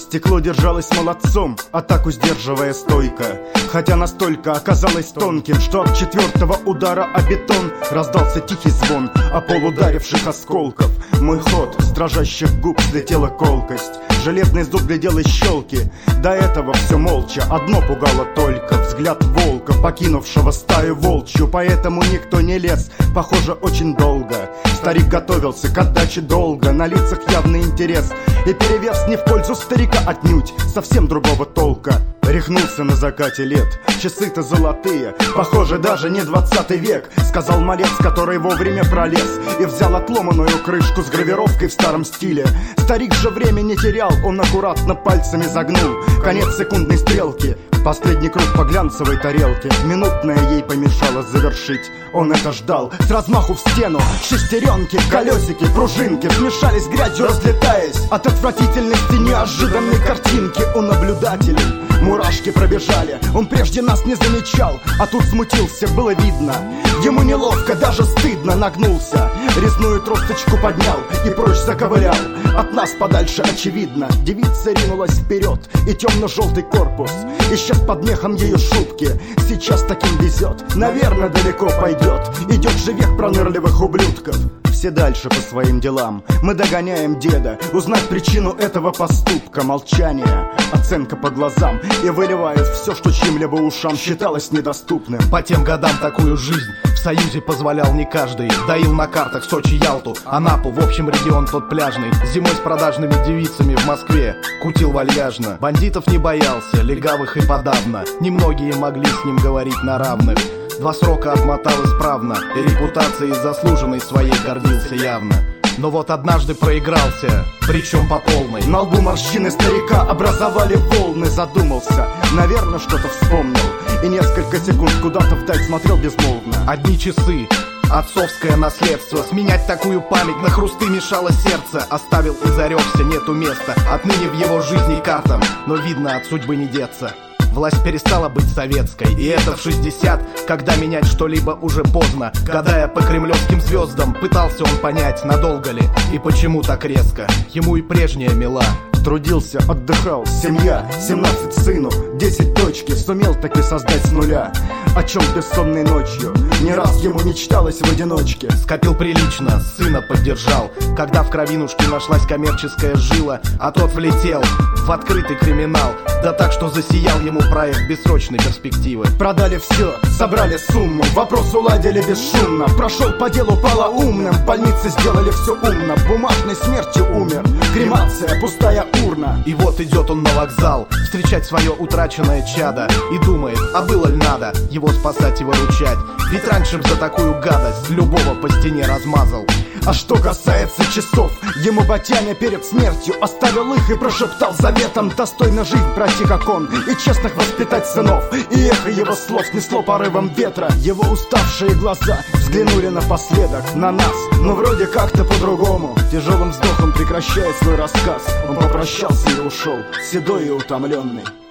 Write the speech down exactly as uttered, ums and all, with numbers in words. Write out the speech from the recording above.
Стекло держалось молодцом, атаку сдерживая стойко, хотя настолько оказалось тонким, что от четвертого удара о бетон раздался тихий звон, о пол ударивших осколков. Мой ход, с дрожащих губ слетела колкость, железный зуб глядел из щелки. До этого все молча, одно пугало только: взгляд волка, покинувшего стаю волчью. Поэтому никто не лез, похоже, очень долго. Старик готовился к отдаче долга, на лицах явный интерес, и перевес не в пользу старика отнюдь, совсем другого толка. Рехнулся на закате лет, часы-то золотые, похоже, даже не двадцатый век, сказал малец, который вовремя пролез и взял отломанную крышку с гравировкой в старом стиле. Старик же время не терял, он аккуратно пальцами загнул конец секундной стрелки. Последний круг по глянцевой тарелке, минутная ей помешала завершить. Он это ждал, с размаху в стену шестеренки, колесики, пружинки смешались грязью, разлетаясь от отвратительности неожиданной картинки. У наблюдателей мурашки пробежали, он прежде нас не замечал, а тут смутился, было видно. Ему неловко, даже стыдно, нагнулся, резную тросточку поднял и прочь заковылял. От нас подальше очевидно, девица ринулась вперед, и темно-желтый корпус исчез под мехом ее шубки. Сейчас таким везет, наверное, далеко пойдет. Идет же век пронырливых ублюдков. Все дальше по своим делам, мы догоняем деда, узнать причину этого поступка. Молчание, оценка по глазам, и выливает все, что чьим-либо ушам считалось недоступным. По тем годам такую жизнь в Союзе позволял не каждый. Доил на картах Сочи, Ялту, Анапу, в общем регион тот пляжный. Зимой с продажными девицами в Москве кутил вальяжно. Бандитов не боялся, легавых и подавно. Немногие могли с ним говорить на равных. Два срока отмотал исправно, и репутацией заслуженной своей гордился явно. Но вот однажды проигрался, причем по полной. На лбу морщины старика образовали волны. Задумался, наверное, что-то вспомнил, и несколько секунд куда-то вдаль смотрел безмолвно. Одни часы, отцовское наследство, сменять такую память на хрусты мешало сердце. Оставил и зарекся, нету места отныне в его жизни картам, но видно, от судьбы не деться. Власть перестала быть советской, и это в шестьдесят, когда менять что-либо уже поздно. Гадая по кремлевским звездам, пытался он понять, надолго ли и почему так резко. Ему и прежняя мила. Трудился, отдыхал, семья, семнадцать сыну, десять дочки, сумел таки создать с нуля. О чем бессонной ночью не раз ему мечталось в одиночке. Скопил прилично, сына поддержал, когда в кровинушке нашлась коммерческая жила, а тот влетел в открытый криминал, да так, что засиял ему проект бессрочной перспективы. Продали все, собрали сумму, вопрос уладили бесшумно. Прошел по делу полоумным, в больнице сделали все умно. Бумажной смертью умер, кремация, пустая урна. И вот идет он на вокзал встречать свое утраченное чадо и думает, а было ли надо его спасать и выручать? Ведь раньше б за такую гадость любого по стене размазал. А что касается часов, ему Батяня перед смертью оставил их и прошептал заветом: достойно жизнь пройти, как он, и честных воспитать сынов. И эхо его слов снесло порывом ветра. Его уставшие глаза взглянули напоследок на нас, но вроде как-то по-другому. Тяжелым вздохом прекращая свой рассказ, он попрощался и ушел, седой и утомленный.